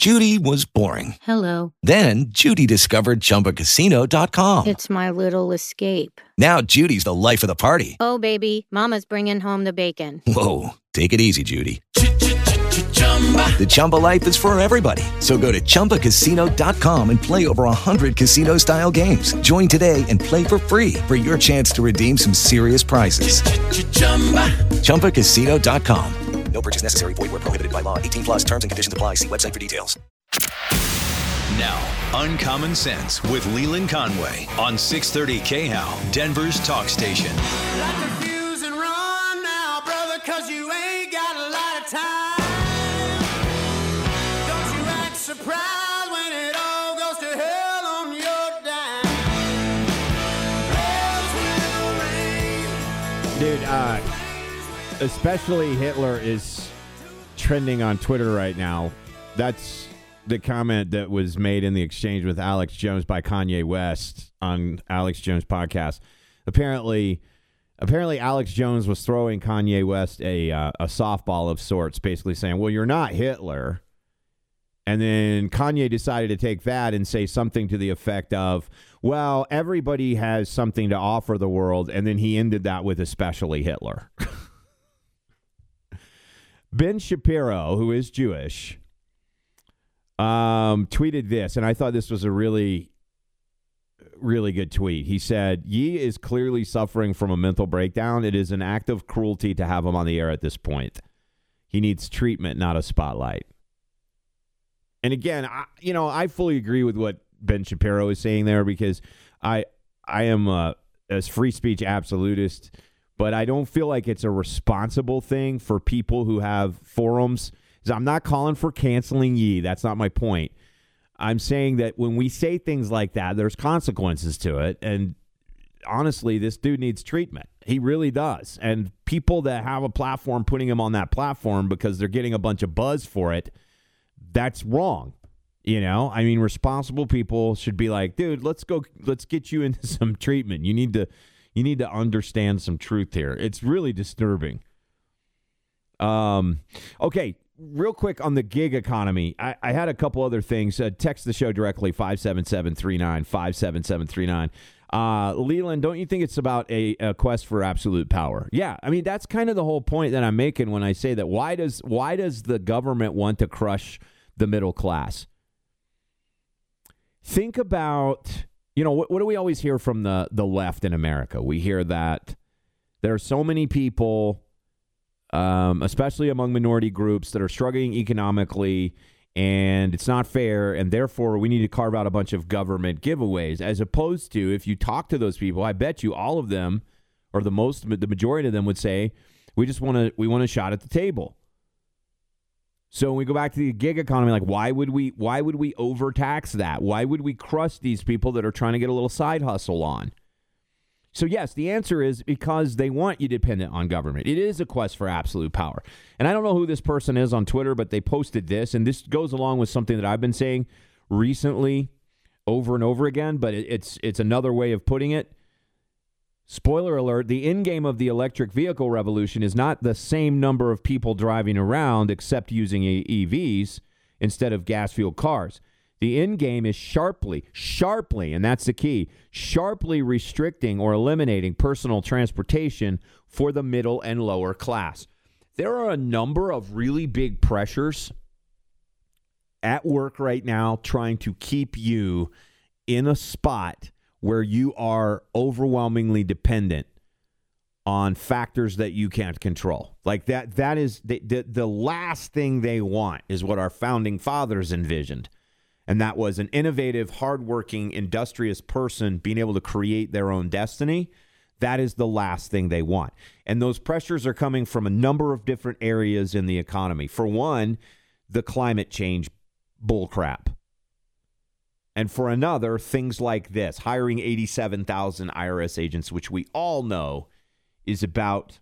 Judy was boring. Hello. Then Judy discovered ChumbaCasino.com. It's my little escape. Now Judy's the life of the party. Oh, baby, mama's bringing home the bacon. Whoa, take it easy, Judy. The Chumba life is for everybody. So go to ChumbaCasino.com and play over 100 casino-style games. Join today and play for free for your chance to redeem some serious prizes. ChumbaCasino.com. No purchase necessary. Void where prohibited by law. 18 plus terms and conditions apply. See website for details. Now, Uncommon Sense with Leland Conway on 630 KHAL, Denver's talk station. Light the fuse and run now, brother, 'cause you ain't got a lot of time. Don't you act surprised when it all goes to hell on your dime. Bells will ring. Dude, especially Hitler is trending on Twitter right now. That's the comment that was made in the exchange with Alex Jones by Kanye West on Alex Jones' podcast. Apparently Alex Jones was throwing Kanye West a softball of sorts, basically saying, well, you're not Hitler. And then Kanye decided to take that and say something to the effect of, well, everybody has something to offer the world. And then he ended that with especially Hitler. Ben Shapiro, who is Jewish, tweeted this, and I thought this was a really, really good tweet. He said, Ye is clearly suffering from a mental breakdown. It is an act of cruelty to have him on the air at this point. He needs treatment, not a spotlight. And again, I fully agree with what Ben Shapiro is saying there, because I am a free speech absolutist, but I don't feel like it's a responsible thing for people who have forums. I'm not calling for canceling Ye. That's not my point. I'm saying that when we say things like that, there's consequences to it. And honestly, this dude needs treatment. He really does. And people that have a platform putting him on that platform because they're getting a bunch of buzz for it, that's wrong. I mean, responsible people should be like, dude, let's get you into some treatment. You need to understand some truth here. It's really disturbing. Okay, real quick on the gig economy. I had a couple other things. Text the show directly, 57739, 57739. Leland, don't you think it's about a quest for absolute power? Yeah, I mean, that's kind of the whole point that I'm making when I say that. Why does the government want to crush the middle class? Think about, what do we always hear from the left in America? We hear that there are so many people, especially among minority groups, that are struggling economically, and it's not fair, and therefore we need to carve out a bunch of government giveaways, as opposed to, if you talk to those people, I bet you all of them, or the majority of them would say, we want a shot at the table. So when we go back to the gig economy, like why would we overtax that? Why would we crush these people that are trying to get a little side hustle on? So yes, the answer is because they want you dependent on government. It is a quest for absolute power. And I don't know who this person is on Twitter, but they posted this, and this goes along with something that I've been saying recently over and over again, but it's another way of putting it. Spoiler alert, the end game of the electric vehicle revolution is not the same number of people driving around except using EVs instead of gas-fueled cars. The end game is sharply, and that's the key, sharply restricting or eliminating personal transportation for the middle and lower class. There are a number of really big pressures at work right now trying to keep you in a spot where you are overwhelmingly dependent on factors that you can't control. Like that is the last thing they want is what our founding fathers envisioned. And that was an innovative, hardworking, industrious person being able to create their own destiny. That is the last thing they want. And those pressures are coming from a number of different areas in the economy. For one, the climate change bullcrap. And for another, things like this, hiring 87,000 IRS agents, which we all know is about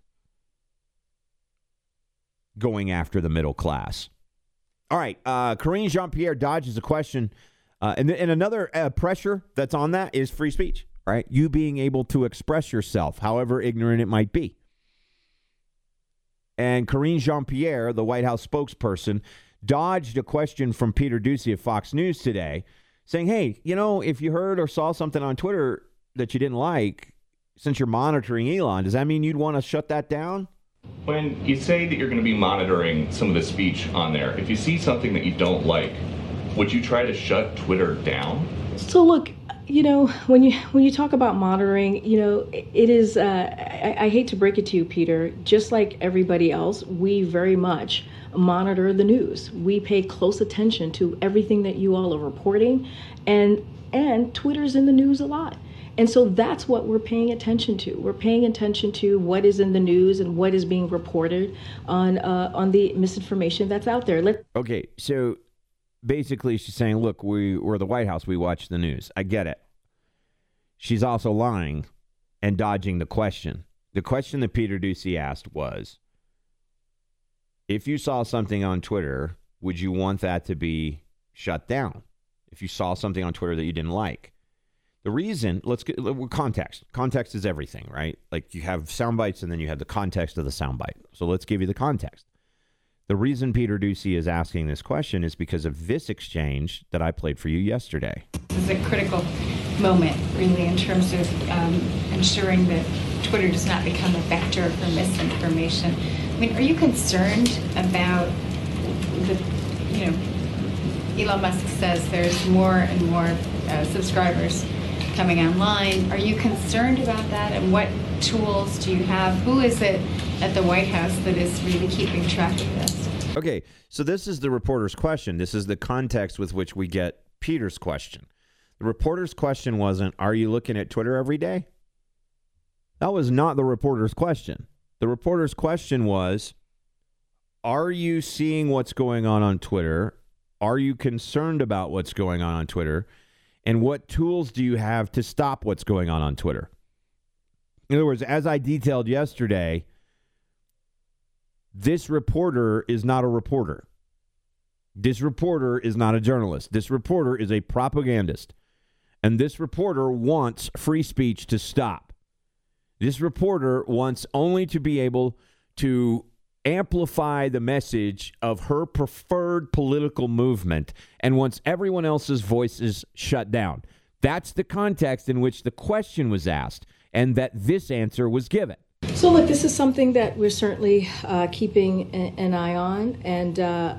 going after the middle class. All right, Karine Jean-Pierre dodges a question. And another pressure that's on that is free speech, right? You being able to express yourself, however ignorant it might be. And Karine Jean-Pierre, the White House spokesperson, dodged a question from Peter Doocy of Fox News today saying, hey, if you heard or saw something on Twitter that you didn't like, since you're monitoring Elon, does that mean you'd want to shut that down? When you say that you're going to be monitoring some of the speech on there, if you see something that you don't like, would you try to shut Twitter down? So look, when you talk about monitoring, it is, I hate to break it to you, Peter, just like everybody else, we very much monitor the news. We pay close attention to everything that you all are reporting, and Twitter's in the news a lot. And so that's what we're paying attention to. We're paying attention to what is in the news and what is being reported on the misinformation that's out there. Okay, so basically she's saying, look, we're the White House. We watch the news. I get it. She's also lying and dodging the question. The question that Peter Doocy asked was, if you saw something on Twitter, would you want that to be shut down? If you saw something on Twitter that you didn't like. The reason, let's get context. Context is everything, right? Like you have sound bites and then you have the context of the sound bite. So let's give you the context. The reason Peter Doocy is asking this question is because of this exchange that I played for you yesterday. This is a critical moment, really, in terms of ensuring that Twitter does not become a vector for misinformation. I mean, are you concerned about Elon Musk says there's more and more subscribers coming online. Are you concerned about that? And what tools do you have? Who is it at the White House that is really keeping track of this? Okay, so this is the reporter's question. This is the context with which we get Peter's question. The reporter's question wasn't, are you looking at Twitter every day? That was not the reporter's question. The reporter's question was, are you seeing what's going on Twitter? Are you concerned about what's going on Twitter? And what tools do you have to stop what's going on Twitter? In other words, as I detailed yesterday, this reporter is not a reporter. This reporter is not a journalist. This reporter is a propagandist. And this reporter wants free speech to stop. This reporter wants only to be able to amplify the message of her preferred political movement and wants everyone else's voices shut down. That's the context in which the question was asked and that this answer was given. So look, this is something that we're certainly keeping an eye on. And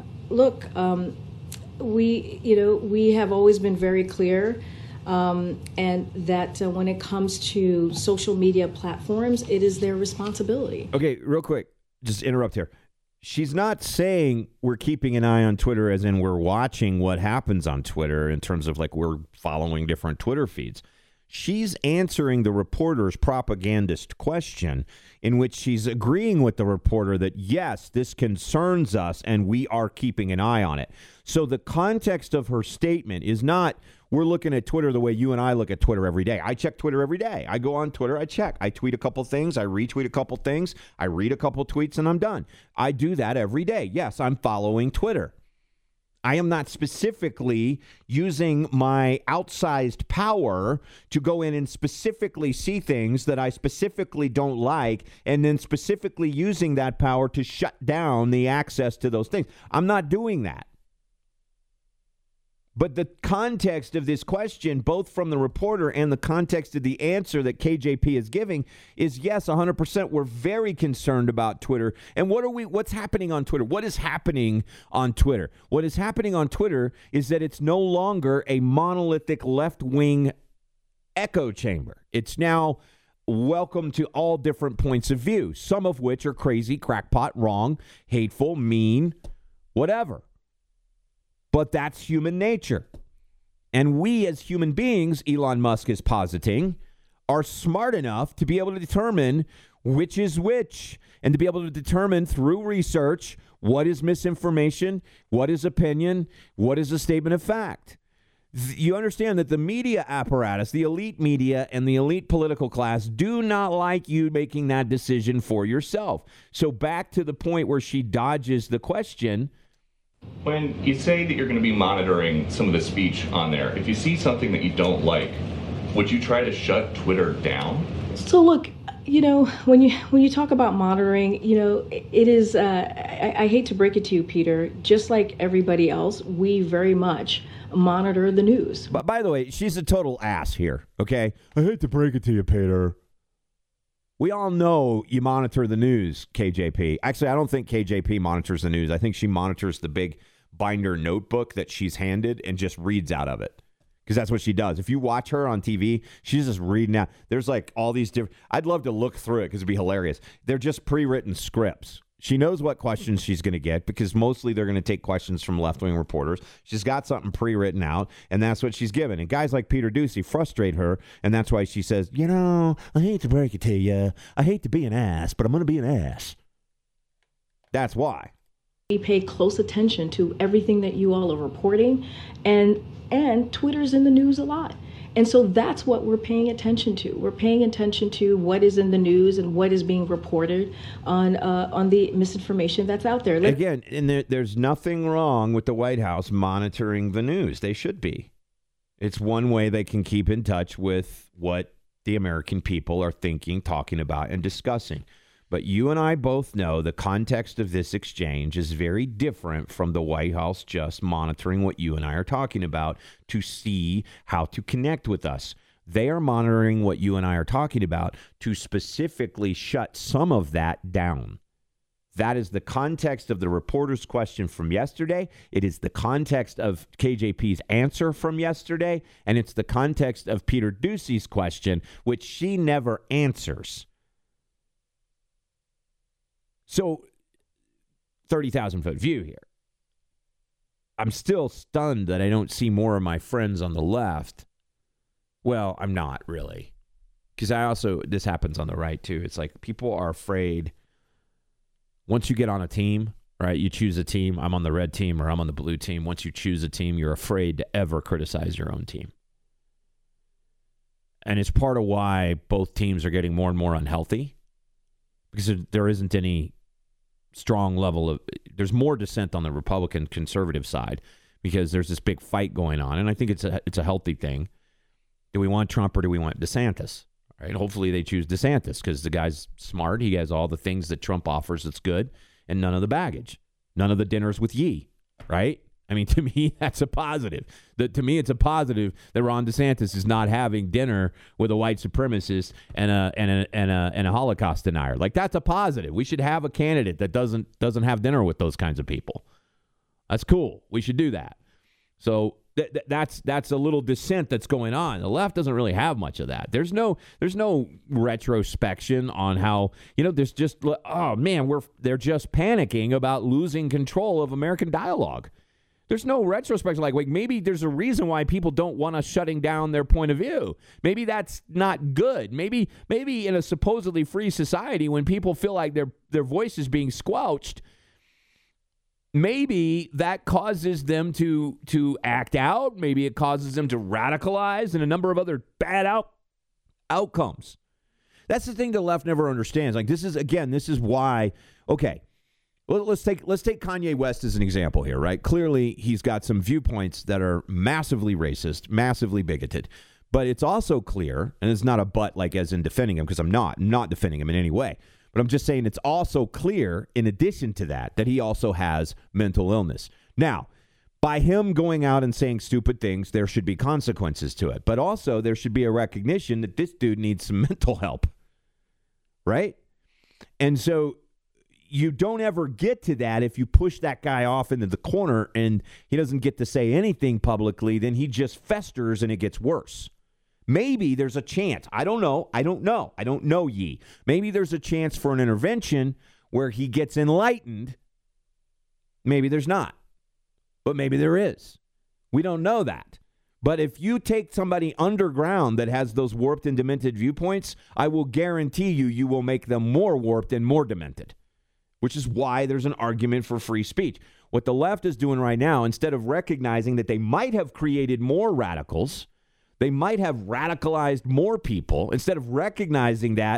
we have always been very clear and that when it comes to social media platforms, it is their responsibility. Okay, real quick. Just interrupt here. She's not saying we're keeping an eye on Twitter as in we're watching what happens on Twitter in terms of like we're following different Twitter feeds. She's answering the reporter's propagandist question in which she's agreeing with the reporter that, yes, this concerns us and we are keeping an eye on it. So the context of her statement is not we're looking at Twitter the way you and I look at Twitter every day. I check Twitter every day. I go on Twitter, I check. I tweet a couple things. I retweet a couple things. I read a couple tweets and I'm done. I do that every day. Yes, I'm following Twitter. I am not specifically using my outsized power to go in and specifically see things that I specifically don't like and then specifically using that power to shut down the access to those things. I'm not doing that. But the context of this question, both from the reporter and the context of the answer that KJP is giving, is yes, 100%. We're very concerned about Twitter. And what's happening on Twitter? What is happening on Twitter? What is happening on Twitter is that it's no longer a monolithic left-wing echo chamber. It's now welcome to all different points of view, some of which are crazy, crackpot, wrong, hateful, mean, whatever. But that's human nature. And we as human beings, Elon Musk is positing, are smart enough to be able to determine which is which and to be able to determine through research what is misinformation, what is opinion, what is a statement of fact. You understand that the media apparatus, the elite media and the elite political class do not like you making that decision for yourself. So back to the point where she dodges the question. When you say that you're going to be monitoring some of the speech on there, if you see something that you don't like, would you try to shut Twitter down? So look, When you talk about monitoring, it is. I hate to break it to you, Peter. Just like everybody else, we very much monitor the news. But by the way, she's a total ass here. Okay, I hate to break it to you, Peter. We all know you monitor the news, KJP. Actually, I don't think KJP monitors the news. I think she monitors the big binder notebook that she's handed and just reads out of it. Because that's what she does. If you watch her on TV, she's just reading out. There's like all these different. I'd love to look through it because it'd be hilarious. They're just pre-written scripts. She knows what questions she's going to get because mostly they're going to take questions from left-wing reporters. She's got something pre-written out, and that's what she's given. And guys like Peter Doocy frustrate her, and that's why she says, I hate to break it to you. I hate to be an ass, but I'm going to be an ass. That's why. We pay close attention to everything that you all are reporting, and Twitter's in the news a lot. And so that's what we're paying attention to. We're paying attention to what is in the news and what is being reported on the misinformation that's out there. Again, and there's nothing wrong with the White House monitoring the news. They should be. It's one way they can keep in touch with what the American people are thinking, talking about, and discussing. But you and I both know the context of this exchange is very different from the White House just monitoring what you and I are talking about to see how to connect with us. They are monitoring what you and I are talking about to specifically shut some of that down. That is the context of the reporter's question from yesterday. It is the context of KJP's answer from yesterday. And it's the context of Peter Doocy's question, which she never answers. So, 30,000-foot view here. I'm still stunned that I don't see more of my friends on the left. Well, I'm not really. Because this happens on the right too. It's like people are afraid. Once you get on a team, right, you choose a team. I'm on the red team or I'm on the blue team. Once you choose a team, you're afraid to ever criticize your own team. And it's part of why both teams are getting more and more unhealthy. Because there isn't any strong level of, there's more dissent on the Republican conservative side because there's this big fight going on. And I think it's a healthy thing. Do we want Trump or do we want DeSantis? Right? Hopefully they choose DeSantis because the guy's smart. He has all the things that Trump offers that's good and none of the baggage. None of the dinners with Yee, right? I mean, to me, that's a positive. To me, it's a positive that Ron DeSantis is not having dinner with a white supremacist and a Holocaust denier. Like, that's a positive. We should have a candidate that doesn't have dinner with those kinds of people. That's cool. We should do that. So that's a little dissent that's going on. The left doesn't really have much of that. There's no retrospection on how, there's just, oh man, they're just panicking about losing control of American dialogue. There's no retrospection. Like, maybe there's a reason why people don't want us shutting down their point of view. Maybe that's not good. Maybe in a supposedly free society, when people feel like their voice is being squelched, maybe that causes them to act out. Maybe it causes them to radicalize and a number of other bad outcomes. That's the thing the left never understands. Like, this is why, okay, well, let's take Kanye West as an example here, right? Clearly, he's got some viewpoints that are massively racist, massively bigoted. But it's also clear, and it's not a but like as in defending him, because I'm not defending him in any way. But I'm just saying it's also clear, in addition to that he also has mental illness. Now, by him going out and saying stupid things, there should be consequences to it. But also, there should be a recognition that this dude needs some mental help, right? And so you don't ever get to that if you push that guy off into the corner and he doesn't get to say anything publicly, then he just festers and it gets worse. Maybe there's a chance. I don't know, Yee. Maybe there's a chance for an intervention where he gets enlightened. Maybe there's not. But maybe there is. We don't know that. But if you take somebody underground that has those warped and demented viewpoints, I will guarantee you will make them more warped and more demented, which is why there's an argument for free speech. What the left is doing right now, instead of recognizing that they might have created more radicals, they might have radicalized more people, instead of recognizing that,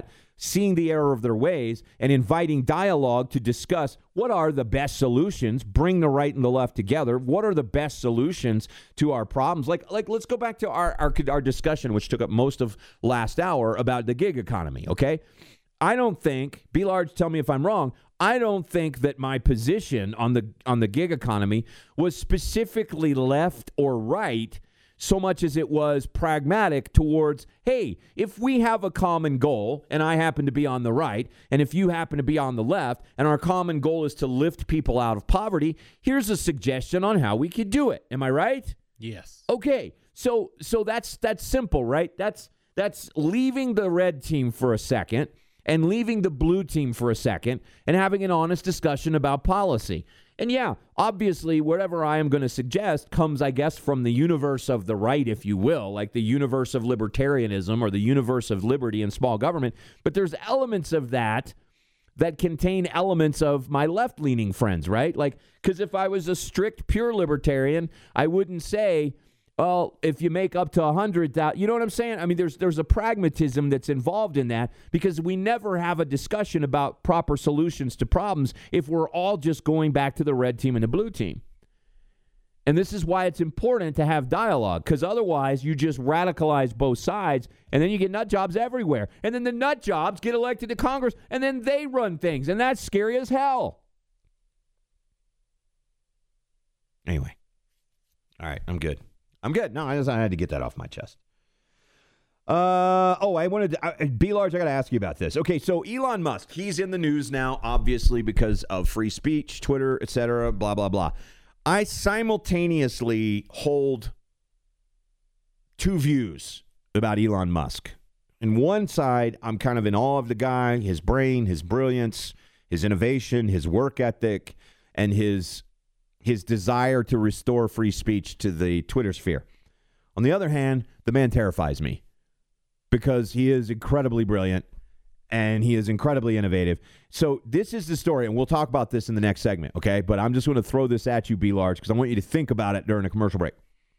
seeing the error of their ways and inviting dialogue to discuss what are the best solutions, bring the right and the left together. What are the best solutions to our problems? Like let's go back to our discussion, which took up most of last hour, about the gig economy, okay? I don't think, be large, tell me if I'm wrong, I don't think that my position on the gig economy was specifically left or right so much as it was pragmatic towards, hey, if we have a common goal, and I happen to be on the right, and if you happen to be on the left, and our common goal is to lift people out of poverty, here's a suggestion on how we could do it. Am I right? Yes. Okay, so that's simple, right? That's leaving the red team for a second and leaving the blue team for a second and having an honest discussion about policy. And yeah, obviously, whatever I am going to suggest comes, I guess, from the universe of the right, if you will, like the universe of libertarianism or the universe of liberty and small government. But there's elements of that contain elements of my left-leaning friends, right? Like, because if I was a strict, pure libertarian, I wouldn't say, well, if you make up to 100,000, you know what I'm saying? I mean, there's a pragmatism that's involved in that, because we never have a discussion about proper solutions to problems if we're all just going back to the red team and the blue team. And this is why it's important to have dialogue, because otherwise you just radicalize both sides, and then you get nut jobs everywhere. And then the nut jobs get elected to Congress, and then they run things, and that's scary as hell. Anyway. All right, I'm good. No, I had to get that off my chest. I wanted to, B. Large, I got to ask you about this. Okay, so Elon Musk, he's in the news now, obviously, because of free speech, Twitter, etc., blah, blah, blah. I simultaneously hold two views about Elon Musk. On one side, I'm kind of in awe of the guy, his brain, his brilliance, his innovation, his work ethic, and his desire to restore free speech to the Twitter sphere. On the other hand, the man terrifies me because he is incredibly brilliant and he is incredibly innovative. So this is the story, and we'll talk about this in the next segment, okay? But I'm just going to throw this at you, B. Large, because I want you to think about it during a commercial break.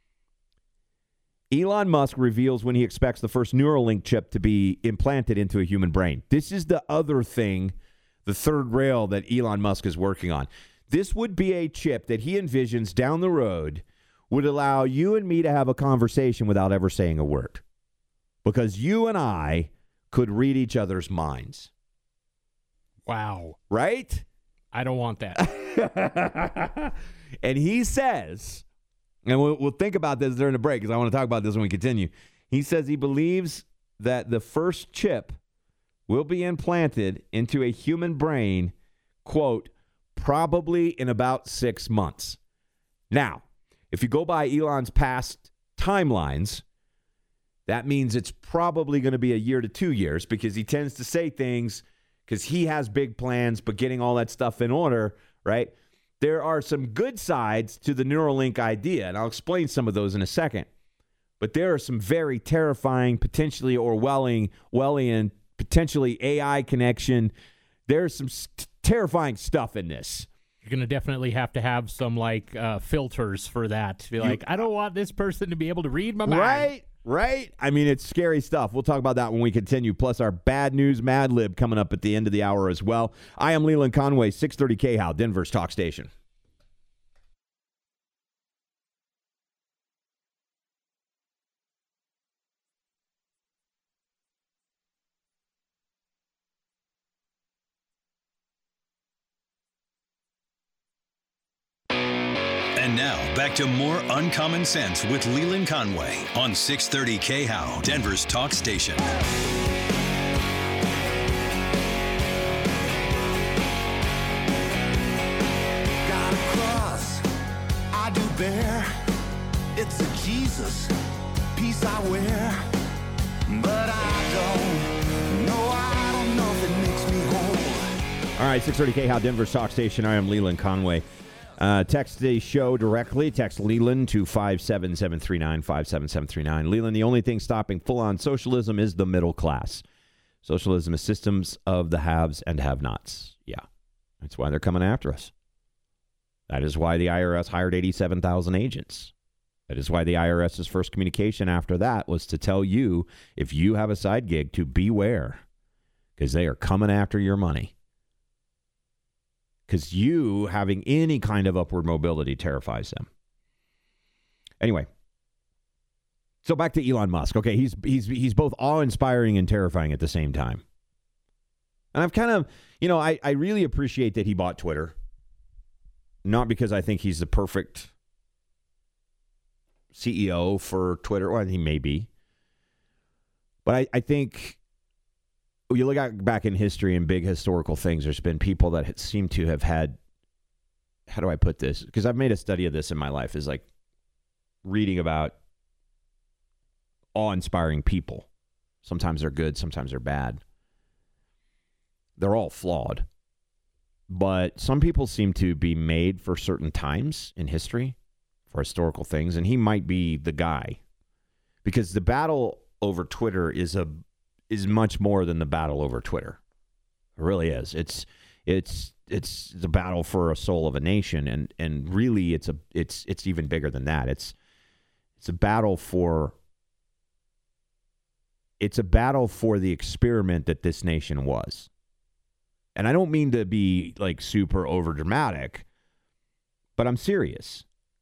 Elon Musk reveals when he expects the first Neuralink chip to be implanted into a human brain. This is the other thing, the third rail that Elon Musk is working on. This would be a chip that he envisions down the road would allow you and me to have a conversation without ever saying a word. Because you and I could read each other's minds. Wow. Right? I don't want that. And he says, and we'll think about this during the break because I want to talk about this when we continue. He says he believes that the first chip will be implanted into a human brain, quote, probably in about 6 months. Now, if you go by Elon's past timelines, that means it's probably going to be a year to 2 years because he tends to say things because he has big plans, but getting all that stuff in order, right? There are some good sides to the Neuralink idea, and I'll explain some of those in a second. But there are some very terrifying, potentially Orwellian, potentially AI connection. There's some terrifying stuff in this. You're going to definitely have to have some filters for that. To be like, I don't want this person to be able to read my mind. Right? I mean, it's scary stuff. We'll talk about that when we continue. Plus our bad news Mad Lib coming up at the end of the hour as well. I am Leland Conway, 630 KHOW, Denver's talk station. And now, back to more Uncommon Sense with Leland Conway on 630 KHOW, Denver's talk station. Got a cross, I do bear. It's a Jesus piece I wear. But I don't know if it makes me whole. All right, 630 KHOW, Denver's talk station. I am Leland Conway. Text the show directly. Text Leland to 57739, 57739. Leland, the only thing stopping full-on socialism is the middle class. Socialism is systems of the haves and have-nots. Yeah, that's why they're coming after us. That is why the IRS hired 87,000 agents. That is why the IRS's first communication after that was to tell you, if you have a side gig, to beware. because they are coming after your money. Because you having any kind of upward mobility terrifies them. Anyway, so back to Elon Musk. Okay, he's both awe-inspiring and terrifying at the same time. And I've kind of, I really appreciate that he bought Twitter. Not because I think he's the perfect CEO for Twitter. Well, he may be. But I think you look back in history and big historical things, there's been people that seem to have had, how do I put this? Because I've made a study of this in my life, is like reading about awe-inspiring people. Sometimes they're good, sometimes they're bad. They're all flawed. But some people seem to be made for certain times in history, for historical things, and he might be the guy. Because the battle over Twitter is much more than the battle over Twitter. It really is. It's a battle for a soul of a nation, and really it's even bigger than that. It's a battle for the experiment that this nation was. And I don't mean to be like super over dramatic, but I'm serious.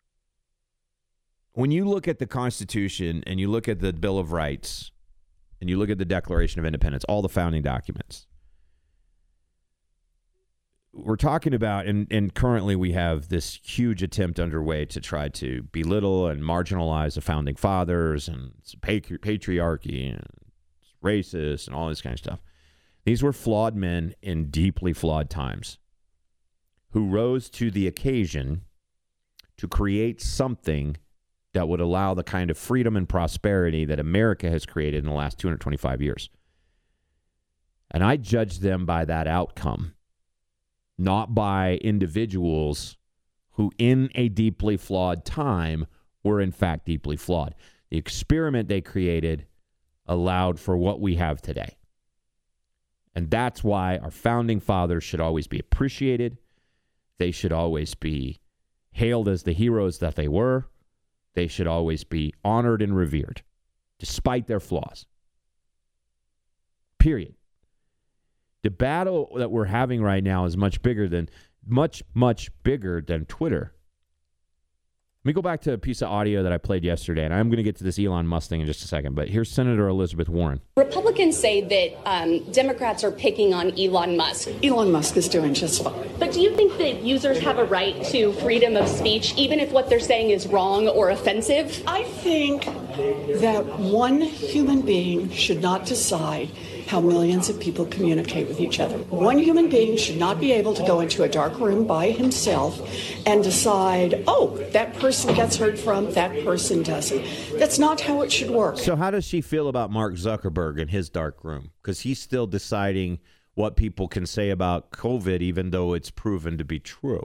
When you look at the Constitution and you look at the Bill of Rights and you look at the Declaration of Independence, all the founding documents, we're talking about, and currently we have this huge attempt underway to try to belittle and marginalize the founding fathers, and it's patriarchy and it's racist and all this kind of stuff. These were flawed men in deeply flawed times who rose to the occasion to create something that would allow the kind of freedom and prosperity that America has created in the last 225 years. And I judge them by that outcome, not by individuals who in a deeply flawed time were in fact deeply flawed. The experiment they created allowed for what we have today. And that's why our founding fathers should always be appreciated. They should always be hailed as the heroes that they were. They should always be honored and revered, despite their flaws. Period. The battle that we're having right now is much bigger than Twitter. Let me go back to a piece of audio that I played yesterday, and I'm going to get to this Elon Musk thing in just a second, but here's Senator Elizabeth Warren. Republicans say that Democrats are picking on Elon Musk. Elon Musk is doing just fine. But do you think that users have a right to freedom of speech, even if what they're saying is wrong or offensive? I think that one human being should not decide how millions of people communicate with each other. One human being should not be able to go into a dark room by himself and decide, oh, that person gets heard from, that person doesn't. That's not how it should work. So how does she feel about Mark Zuckerberg in his dark room? Because he's still deciding what people can say about COVID, even though it's proven to be true.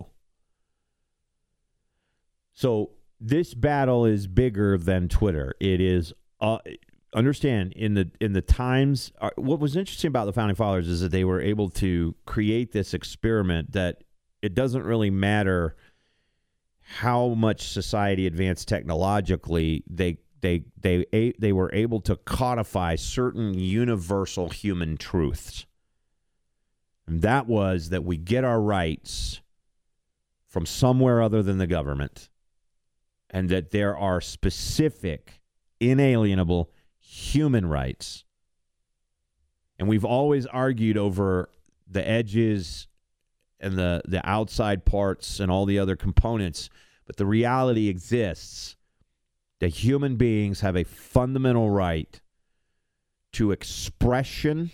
So this battle is bigger than Twitter. It is... understand, in the times, what was interesting about the Founding Fathers is that they were able to create this experiment that it doesn't really matter how much society advanced technologically, they were able to codify certain universal human truths. And that was that we get our rights from somewhere other than the government, and that there are specific, inalienable human rights. And we've always argued over the edges and the outside parts and all the other components, but the reality exists that human beings have a fundamental right to expression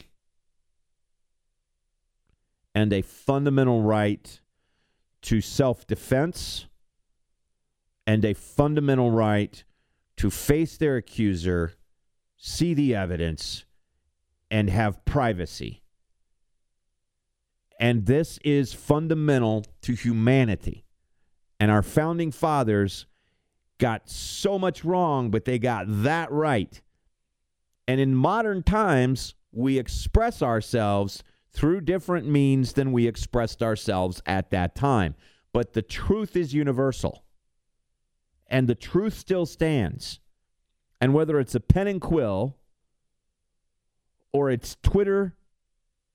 and a fundamental right to self-defense and a fundamental right to face their accuser, see the evidence, and have privacy. And this is fundamental to humanity. And our founding fathers got so much wrong, but they got that right. And in modern times, we express ourselves through different means than we expressed ourselves at that time. But the truth is universal. And the truth still stands. And whether it's a pen and quill, or it's Twitter,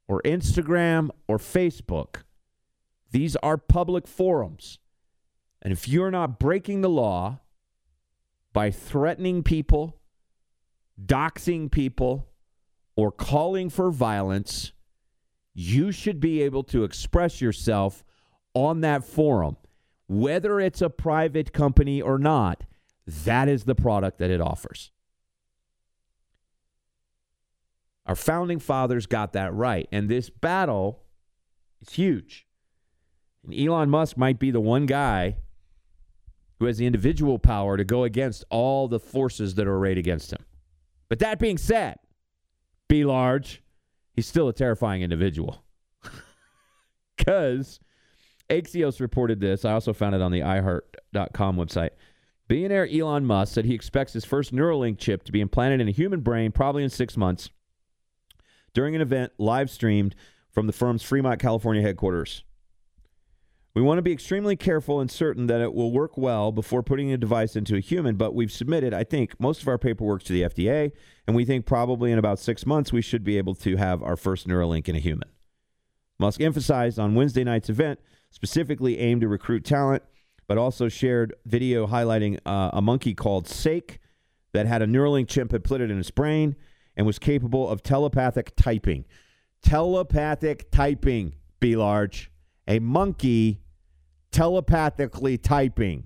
or Instagram or Facebook. These are public forums. And if you're not breaking the law by threatening people, doxing people, or calling for violence, you should be able to express yourself on that forum. Whether it's a private company or not, that is the product that it offers. Our founding fathers got that right. And this battle is huge. And Elon Musk might be the one guy who has the individual power to go against all the forces that are arrayed against him. But that being said, be large, he's still a terrifying individual. Because Axios reported this. I also found it on the iHeart.com website. Billionaire Elon Musk said he expects his first Neuralink chip to be implanted in a human brain probably in 6 months during an event live streamed from the firm's Fremont, California headquarters. We want to be extremely careful and certain that it will work well before putting a device into a human, but we've submitted, I think, most of our paperwork to the FDA, and we think probably in about 6 months we should be able to have our first Neuralink in a human. Musk emphasized on Wednesday night's event, specifically aimed to recruit talent, but also shared video highlighting a monkey called Sake that had a Neuralink chip implanted in its brain and was capable of telepathic typing. Telepathic typing, be large. A monkey telepathically typing.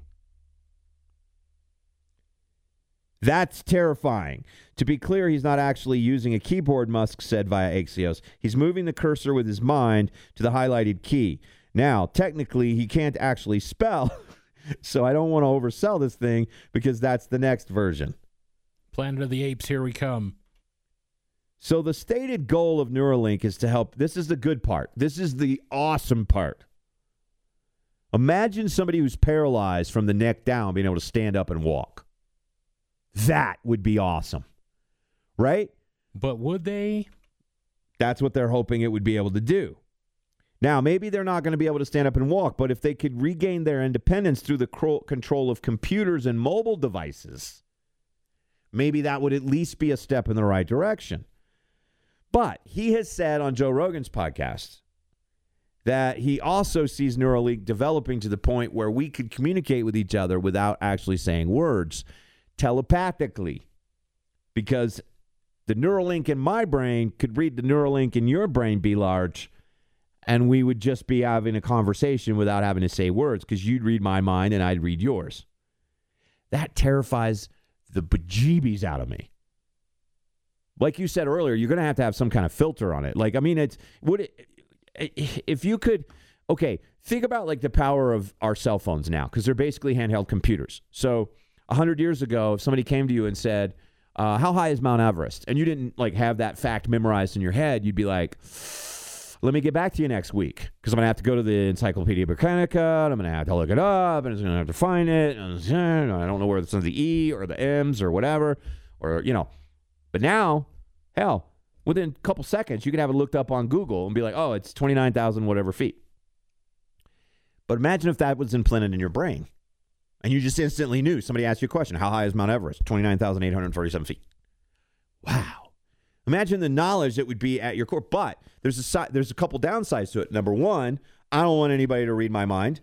That's terrifying. To be clear, he's not actually using a keyboard, Musk said via Axios. He's moving the cursor with his mind to the highlighted key. Now, technically, he can't actually spell, so I don't want to oversell this thing because that's the next version. Planet of the Apes, here we come. So the stated goal of Neuralink is to help. This is the good part. This is the awesome part. Imagine somebody who's paralyzed from the neck down being able to stand up and walk. That would be awesome. Right? But would they? That's what they're hoping it would be able to do. Now, maybe they're not going to be able to stand up and walk, but if they could regain their independence through the control of computers and mobile devices, maybe that would at least be a step in the right direction. But he has said on Joe Rogan's podcast that he also sees Neuralink developing to the point where we could communicate with each other without actually saying words telepathically, because the Neuralink in my brain could read the Neuralink in your brain, be large, and we would just be having a conversation without having to say words because you'd read my mind and I'd read yours. That terrifies the bejeebies out of me. Like you said earlier, you're going to have some kind of filter on it. Like, I mean, if you could, okay, think about like the power of our cell phones now, because they're basically handheld computers. So 100 years ago, if somebody came to you and said, how high is Mount Everest? And you didn't like have that fact memorized in your head, you'd be like, let me get back to you next week, because I'm going to have to go to the Encyclopedia Britannica, and I'm going to have to look it up, and I'm going to have to find it, and I don't know where it's on the E or the M's or whatever, or, you know. But now, hell, within a couple seconds, you can have it looked up on Google and be like, oh, it's 29,000 whatever feet. But imagine if that was implanted in your brain, and you just instantly knew. Somebody asked you a question, how high is Mount Everest? 29,847 feet. Wow. Imagine the knowledge that would be at your core. But there's a couple downsides to it. Number one, I don't want anybody to read my mind,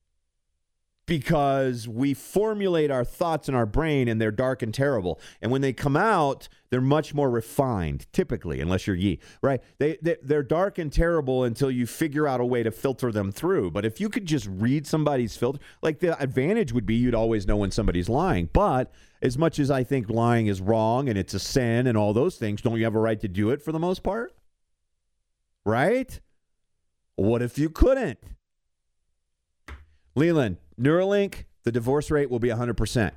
because we formulate our thoughts in our brain and they're dark and terrible. And when they come out, they're much more refined, typically, unless you're Yi, right? They're dark and terrible until you figure out a way to filter them through. But if you could just read somebody's filter, like the advantage would be you'd always know when somebody's lying. But as much as I think lying is wrong and it's a sin and all those things, don't you have a right to do it for the most part? Right? What if you couldn't? Leland, Neuralink, the divorce rate will be 100%.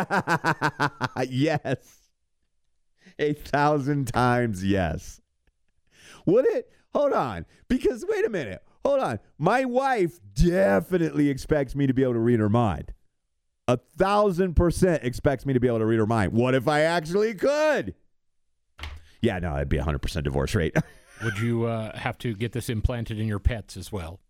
Yes. 1,000 times yes. Would it? Hold on. Because, wait a minute. Hold on. My wife definitely expects me to be able to read her mind. 1,000% expects me to be able to read her mind. What if I actually could? Yeah, no, it'd be 100% divorce rate. Would you have to get this implanted in your pets as well?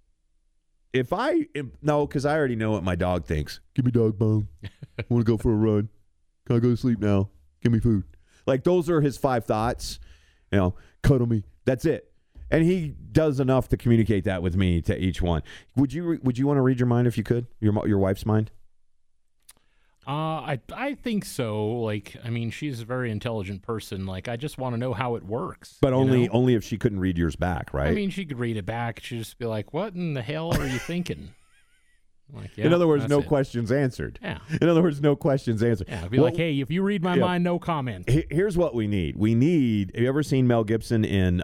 No, because I already know what my dog thinks. Give me dog bone. I want to go for a run. Can I go to sleep now? Give me food. Like, those are his 5 thoughts. You know, cuddle me. That's it. And he does enough to communicate that with me to each one. Would you want to read your mind if you could? Your wife's mind? I think so. Like, I mean, she's a very intelligent person. Like, I just want to know how it works. But only if she couldn't read yours back, right? I mean, she could read it back. She'd just be like, "What in the hell are you thinking?" Like, yeah, in other words, no it. questions answered. Yeah. In other words, no questions answered. Yeah, I'd be like, "Hey, if you read my mind, no comment." Here's what we need. Have you ever seen Mel Gibson in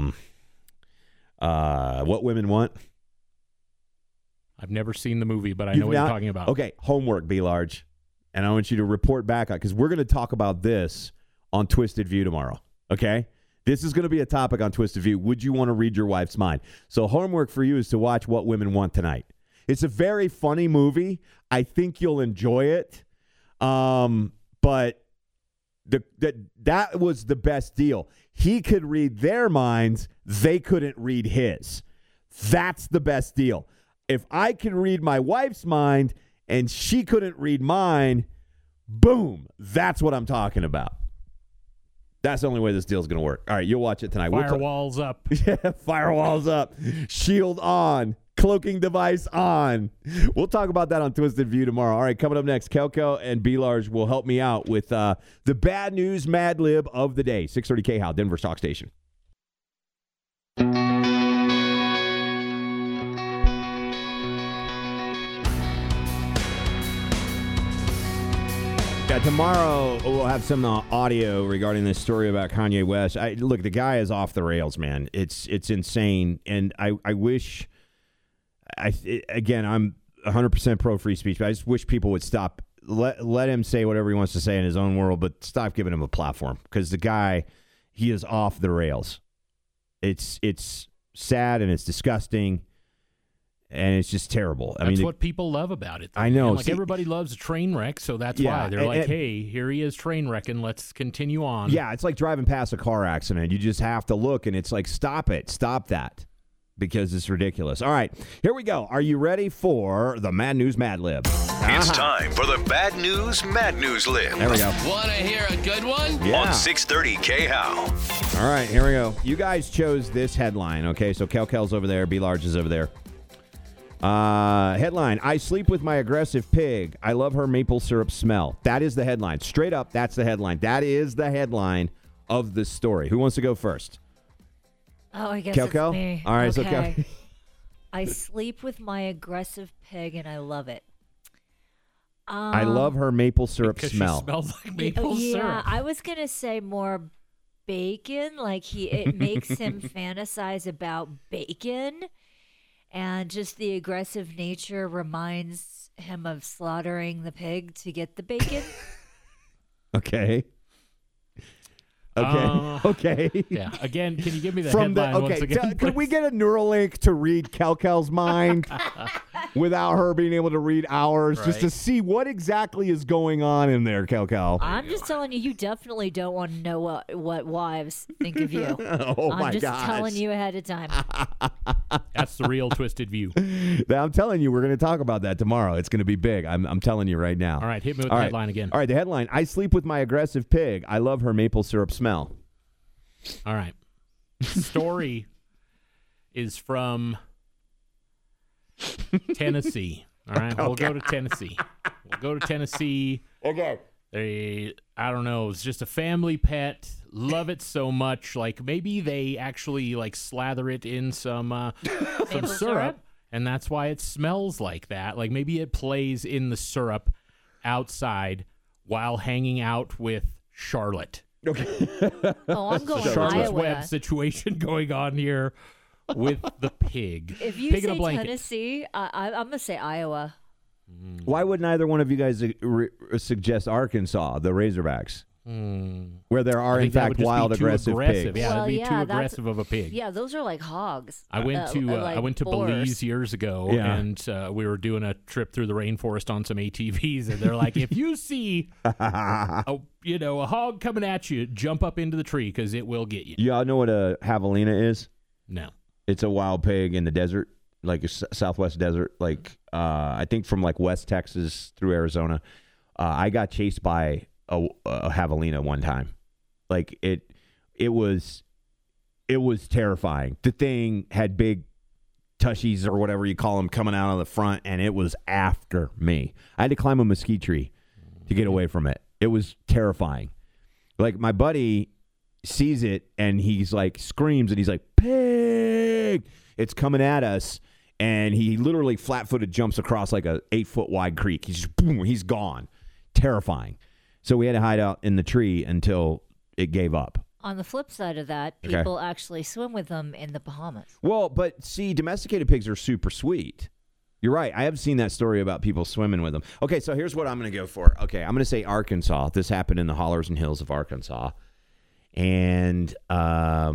What Women Want? I've never seen the movie, but I know what you're talking about. Okay, homework, B. Large. And I want you to report back on, because we're going to talk about this on Twisted View tomorrow, okay? This is going to be a topic on Twisted View. Would you want to read your wife's mind? So homework for you is to watch What Women Want tonight. It's a very funny movie. I think you'll enjoy it. But that was the best deal. He could read their minds. They couldn't read his. That's the best deal. If I can read my wife's mind and she couldn't read mine, boom, that's what I'm talking about. That's the only way this deal's going to work. All right, you'll watch it tonight. Firewalls up. Yeah, firewalls up. Shield on. Cloaking device on. We'll talk about that on Twisted View tomorrow. All right, coming up next, Kelko and B-Large will help me out with the bad news Mad Lib of the day. 630 K-How, Denver's Talk Station. Yeah, tomorrow we'll have some audio regarding this story about Kanye West. Look, the guy is off the rails, man. It's insane, and I wish. Again, I'm 100% pro free speech, but I just wish people would stop. Let him say whatever he wants to say in his own world, but stop giving him a platform, because the guy, he is off the rails. It's sad and it's disgusting. And it's just terrible. That's what people love about it. Though. I know. Like, everybody loves a train wreck, so that's why. They're like, hey, here he is train wrecking. Let's continue on. Yeah, it's like driving past a car accident. You just have to look, and it's like, stop it. Stop that. Because it's ridiculous. All right, here we go. Are you ready for the Mad News Mad Lib? It's time for the Bad News Mad News Lib. There we go. Want to hear a good one? Yeah. On 630 K-How. All right, here we go. You guys chose this headline, okay? So Kel's over there. B-Large is over there. Headline, I sleep with my aggressive pig. I love her maple syrup smell. That is the headline. Straight up, that's the headline. That is the headline of this story. Who wants to go first? Oh, I guess Kelko? it's me. All right, okay. So I sleep with my aggressive pig, and I love it. I love her maple syrup smell. She smells like maple syrup. Yeah, I was going to say more bacon. Like, it makes him fantasize about bacon. And just the aggressive nature reminds him of slaughtering the pig to get the bacon. Okay. Okay. Yeah. Again, can you give me the headline once again? Could we get a Neuralink to read Kel's mind without her being able to read ours, just to see what exactly is going on in there, Kel? I'm just telling you, you definitely don't want to know what wives think of you. I'm just telling you ahead of time. That's the real Twisted View. I'm telling you, we're going to talk about that tomorrow. It's going to be big. I'm telling you right now. All right, hit me with the headline again. All right, the headline, I sleep with my aggressive pig. I love her maple syrup smell. All right. Story is from Tennessee. All right, we'll go to Tennessee. Okay. I don't know, it's just a family pet. Love it so much. Like, maybe they actually like slather it in some syrup, and that's why it smells like that. Like, maybe it plays in the syrup outside while hanging out with Charlotte. Okay. Oh, I'm going Charlotte's Iowa. Web situation going on here with the pig. If you pig in a say blanket. Tennessee, I'm going to say Iowa. Why wouldn't either one of you guys suggest Arkansas, the Razorbacks, where there are in fact wild aggressive pigs? Yeah, it'd be too aggressive of a pig. Yeah, those are like hogs. I went to boars. Belize years ago, and we were doing a trip through the rainforest on some ATVs, and they're like, if you see a hog coming at you, jump up into the tree because it will get you. Y'all know what a javelina is? No. It's a wild pig in the desert, like a Southwest desert, like I think from like West Texas through Arizona. I got chased by a javelina one time. Like it was it was terrifying. The thing had big tushies or whatever you call them coming out on the front, and it was after me. I had to climb a mesquite tree to get away from it. It was terrifying. Like, my buddy sees it, and he's like, screams, and he's like, pig! It's coming at us, and he literally flat-footed jumps across like a 8-foot wide creek. He's just, boom, he's gone. Terrifying. So we had to hide out in the tree until it gave up. On the flip side of that, people actually swim with them in the Bahamas. Well, but see, domesticated pigs are super sweet. You're right. I have seen that story about people swimming with them. Okay, so here's what I'm going to go for. Okay, I'm going to say Arkansas. This happened in the hollers and hills of Arkansas. And I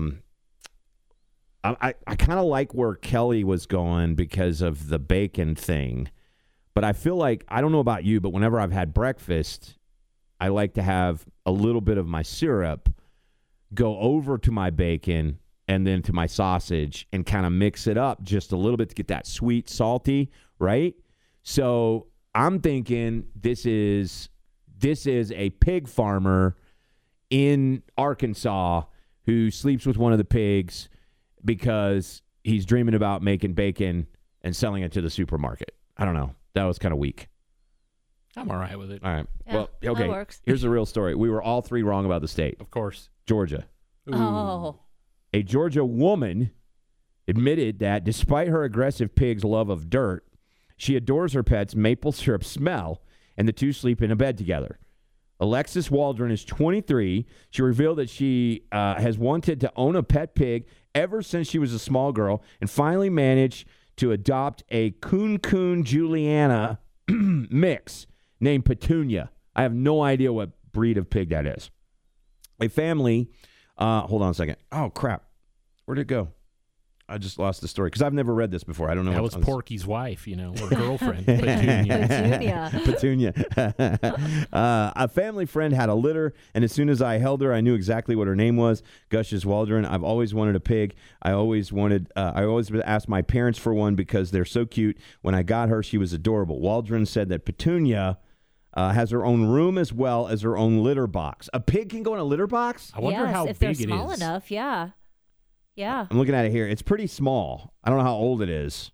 kind of like where Kelly was going because of the bacon thing. But I feel like, I don't know about you, but whenever I've had breakfast, I like to have a little bit of my syrup go over to my bacon and then to my sausage and kind of mix it up just a little bit to get that sweet, salty, right? So I'm thinking this is a pig farmer in Arkansas who sleeps with one of the pigs because he's dreaming about making bacon and selling it to the supermarket. I don't know. That was kind of weak. I'm all right with it. All right. Yeah, well, okay. that works. Here's the real story. We were all three wrong about the state. Of course. Georgia. Ooh. Oh. A Georgia woman admitted that despite her aggressive pig's love of dirt, she adores her pet's maple syrup smell, and the two sleep in a bed together. Alexis Waldron is 23. She revealed that she has wanted to own a pet pig ever since she was a small girl and finally managed to adopt a Coon Juliana mix named Petunia. I have no idea what breed of pig that is. A family, hold on a second. Oh, crap. Where'd it go? I just lost the story because I've never read this before. I don't know. That was Porky's wife, or girlfriend, Petunia. Petunia. A family friend had a litter, and as soon as I held her, I knew exactly what her name was. Gushes Waldron. I've always wanted a pig. I always asked my parents for one because they're so cute. When I got her, she was adorable. Waldron said that Petunia has her own room as well as her own litter box. A pig can go in a litter box? I wonder how if big it is. they're small enough, yeah. Yeah. I'm looking at it here. It's pretty small. I don't know how old it is.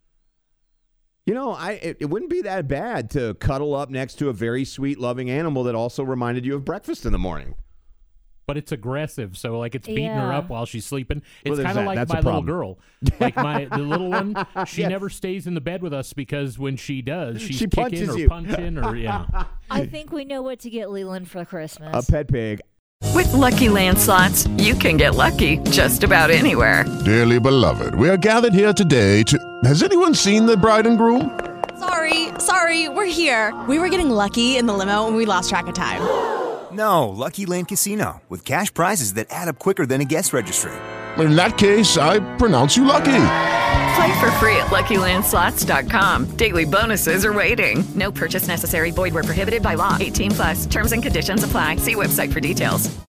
It wouldn't be that bad to cuddle up next to a very sweet, loving animal that also reminded you of breakfast in the morning. But it's aggressive, so it's beating her up while she's sleeping. It's Well, kind of like that's my a little problem. girl. Like the little one, she Yes. never stays in the bed with us because when she does, she's She kicking punches or you. punching or I think we know what to get Leland for Christmas. A pet pig. With Lucky Land Slots, you can get lucky just about anywhere. Dearly beloved, we are gathered here today to... Has anyone seen the bride and groom? Sorry, we're here. We were getting lucky in the limo and we lost track of time. No, Lucky Land Casino, with cash prizes that add up quicker than a guest registry. In that case, I pronounce you lucky. Play for free at LuckyLandSlots.com. Daily bonuses are waiting. No purchase necessary. Void where prohibited by law. 18+. Terms and conditions apply. See website for details.